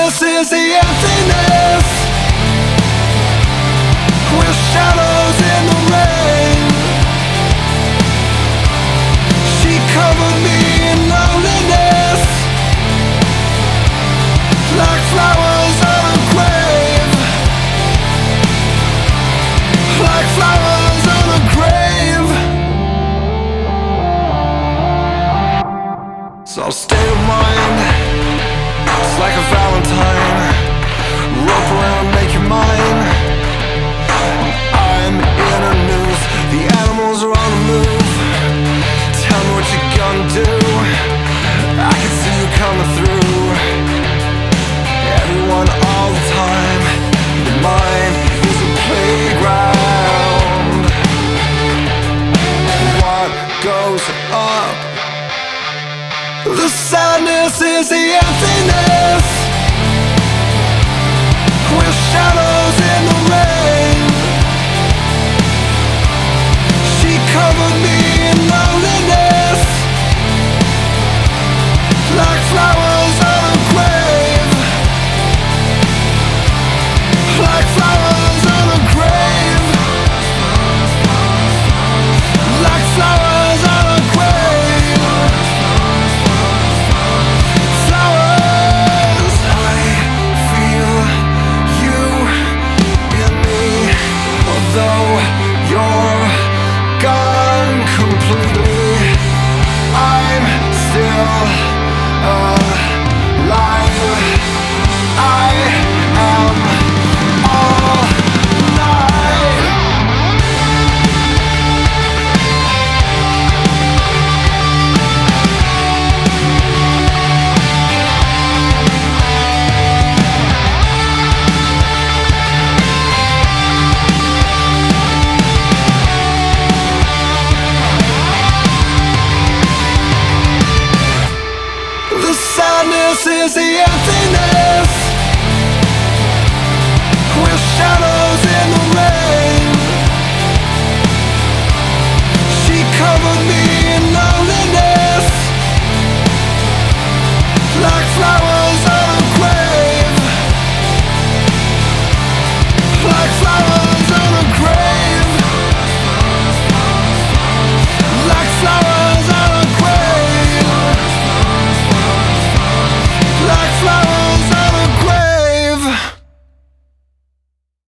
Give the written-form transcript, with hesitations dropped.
sadness is the emptiness, with shadows in the rain. She covered me in loneliness, like flowers on a grave, like flowers on a grave. So state of mind, it's like a valentine, rope around, make you mine. I'm in a noose, the animals are on the move. Tell me what you gonna do, I can see you coming through. Everyone all the time, the mind is a playground. What goes up? The sadness is the emptiness, with shadows in the rain. She covered me in loneliness, like flowers on a grave, like flowers on a grave, like flowers on a grave. Flowers, I feel you in me, although you're gone completely. I'm still alive. I am all night. The sadness is the emptiness, with shadows